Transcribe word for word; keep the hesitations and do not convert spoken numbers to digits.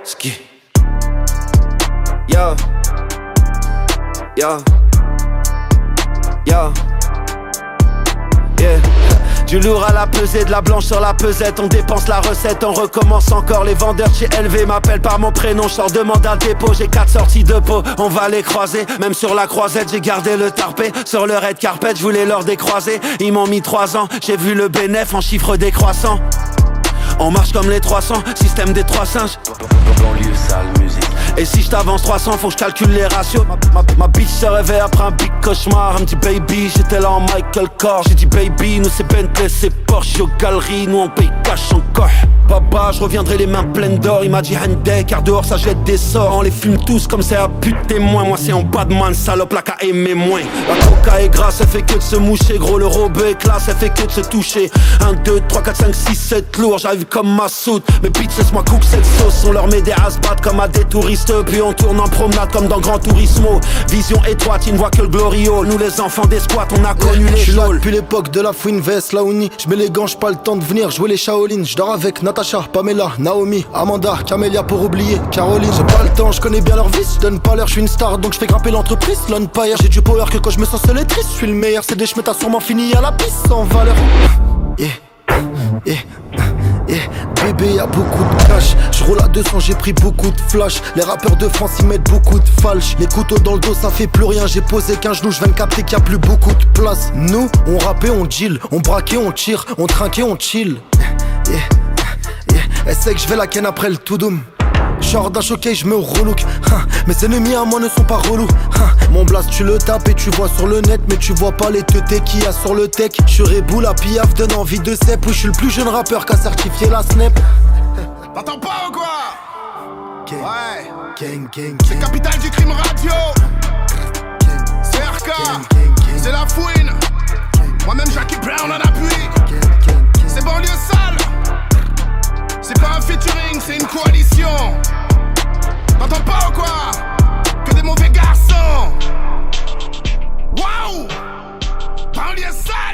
Ski. Yo. Yo. Yo. Yeah. Du lourd à la pesée, de la blanche sur la pesette. On dépense la recette, on recommence encore. Les vendeurs de chez L V m'appellent par mon prénom. J'sors de mandat dépôt, j'ai quatre sorties de peau. On va les croiser, même sur la croisette. J'ai gardé le tarpé, sur le red carpet. J'voulais leur décroiser, ils m'ont mis trois ans. J'ai vu le bénéf en chiffres décroissants. On marche comme les trois cents, système des trois singes. Banlieue sale musique. Et si je t'avance trois cents, faut que je calcule les ratios. Ma, ma, ma bitch se réveille après un big cauchemar. Elle me dit baby, j'étais là en Michael Kors. J'ai dit baby, nous c'est Bentley, c'est Porsche. Aux galeries, nous on paye cash encore. Baba, je reviendrai les mains pleines d'or. Il m'a dit Hyundai, car dehors ça jette des sorts. On les fume tous comme c'est à pute témoin. Moi c'est en bas de man, salope, la qu'à aimer moins. La coca est grasse, elle fait que de se moucher. Gros le robot est classe, elle fait que de se toucher. un, deux, trois, quatre, cinq, six, sept lourds. J'arrive comme ma soute. Mes bitches laisse-moi cook cette sauce. On leur met des has-bats comme à des touristes. Puis on tourne en promenade comme dans Gran Turismo. Vision étroite, ils ne voient que le Glorio. Nous les enfants des squats, on a connu les J'suis là chauls. depuis l'époque de la fouine veste, la uni. J'mets les gants, j'pas le temps de venir jouer les Shaolin. J'dors avec Natacha, Pamela, Naomi, Amanda, Camélia pour oublier Caroline. J'ai pas le temps, j'connais bien leur vice. J'donne pas l'air, j'suis une star donc j'fais grimper l'entreprise. L'Empire, j'ai du power que quand j'me sens seul et triste. J'suis le meilleur, c'est des j'mets sûrement fini à la piste sans valeur. Yeah, yeah, yeah. Bébé y'a beaucoup de cash. J'roule à deux cents, j'ai pris beaucoup de flash. Les rappeurs de France y mettent beaucoup de falche. Les couteaux dans le dos ça fait plus rien. J'ai posé qu'un genou, j'viens de capter qu'il y a plus beaucoup de place. Nous, on rappait, on deal. On braquait, on tire. On trinquait, on chill. Yeah, yeah. Elle sait que j'vais la ken après le tout doom. Genre d'un showcase, j'mets au relook. Mes ennemis à moi ne sont pas relous. Mon blast tu le tapes et tu vois sur le net. Mais tu vois pas les teutés qu'il y a sur le tech. J'suis boule à piaf, donne envie de cep. Oui j'suis le plus jeune rappeur qu'a certifié la snap. T'entends pas ou quoi? Gang, Ouais. gang, gang, C'est capitale du crime radio. C'est R K. C'est la fouine. Moi-même Jackie Brown en appui. C'est banlieue sale. C'est pas un featuring, c'est une coalition. T'entends pas ou quoi? Que des mauvais garçons. Waouh! Banlieue sale.